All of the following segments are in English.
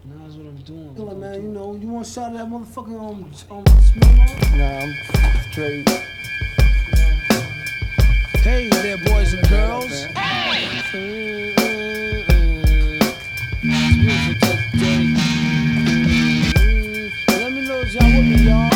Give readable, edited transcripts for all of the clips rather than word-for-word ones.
Nah, that's what I'm doing. Look, man, you know, you want to shout at that motherfucking Smell? Nah, I'm straight. Hey there, boys and girls. Man. It's beautiful day. Let me know if y'all with me, y'all.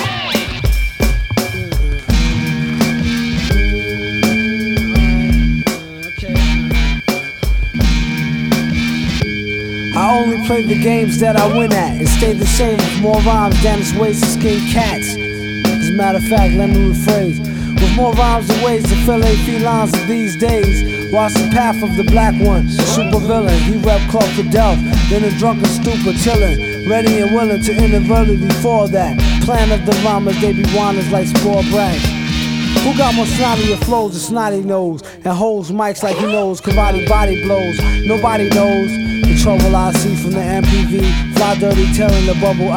I only play the games that I win at and stay the same with more rhymes than its ways to skin cats. As a matter of fact, let me rephrase. With more rhymes and ways to fillet felines of these days. Watch the path of the black one, the super villain. He rep Clark Fidel, then a drunken stupor chillin', ready and willing to inadvertently fall that. Plan of the rhymers, they be whiners like spore brags. Who got more snottier flows and snotty nose and holds mics like he knows karate body blows? Nobody knows the trouble I see from the MPV. Fly dirty, tearing the bubble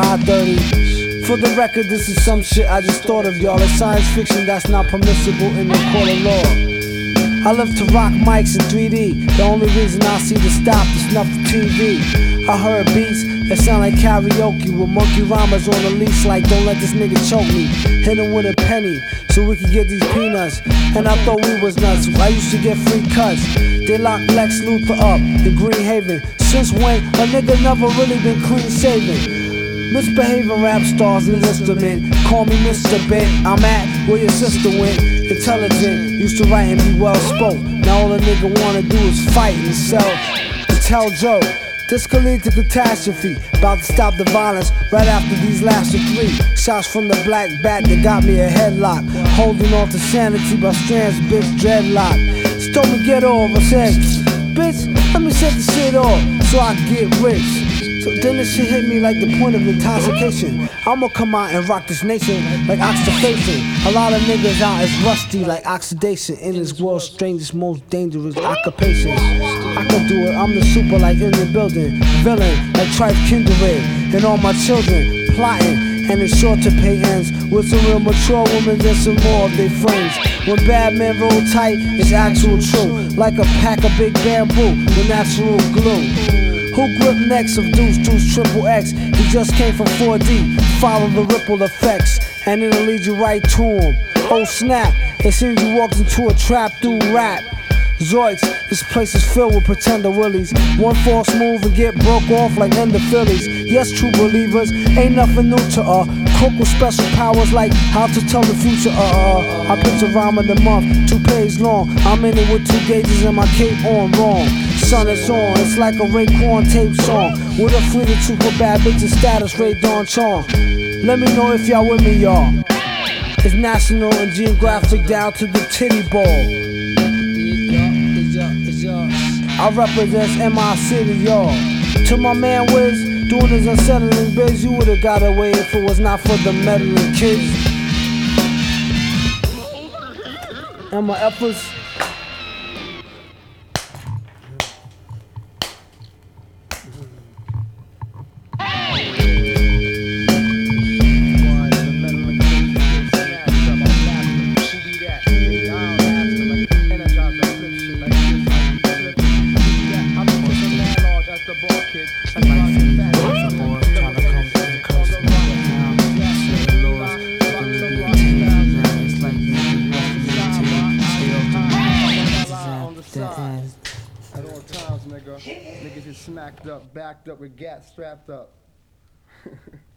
I-30. For the record, this is some shit I just thought of, y'all. It's science fiction that's not permissible in the court of law. I live to rock mics in 3D. The only reason I see the stop is snuff the TV. I heard beats that sound like karaoke with monkey rhymers on the leash like don't let this nigga choke me. Hit him with a penny so we could get these peanuts. And I thought we was nuts. I used to get free cuts. They locked Lex Luthor up in Green Haven. Since when a nigga never really been clean shaven? Misbehaving rap stars in instrument. Call me Mr. Bent. I'm at where your sister went. Intelligent, used to write and be well spoke. Now all a nigga wanna do is fight and sell and tell Joe. This could lead to catastrophe. About to stop the violence right after these last three shots from the black bat that got me a headlock. Holding on to sanity by strands, bitch, dreadlock. She told me get off. I said, bitch, let me set the shit off so I can get rich. So then this shit hit me like the point of intoxication. I'ma come out and rock this nation like oxidation. A lot of niggas out is rusty like oxidation in this world's strangest, most dangerous occupations. I can do it, I'm the super like in the building. Villain like Trife Kindred and all my children plotting. And it's sure to pay ends with some real mature women and some more of their friends. When bad men roll tight, it's actual true. Like a pack of big bamboo with natural glue. Who grip necks of Deuce Triple X? He just came from 4D. Follow the ripple effects, and it'll lead you right to him. Oh snap! It seems you walked into a trap through rap. Zoids, this place is filled with pretender willies. One false move and get broke off like Ender Phillies. Yes, true believers, ain't nothing new to Crook with special powers like how to tell the future. I picture rhyme of the month, 2 pages long. I'm in it with 2 gauges and my cape on wrong. Sun is on, it's like a Raekwon tape song with a fleet of super bad bitches status Ray Dawn charm. Let me know if y'all with me, y'all. It's national and geographic down to the titty ball. I represent MI City, y'all. To my man Wiz, doing his unsettling biz, you would've got away if it was not for the meddling kids. And my efforts. At all times, nigga. Niggas get smacked up, backed up with gats strapped up.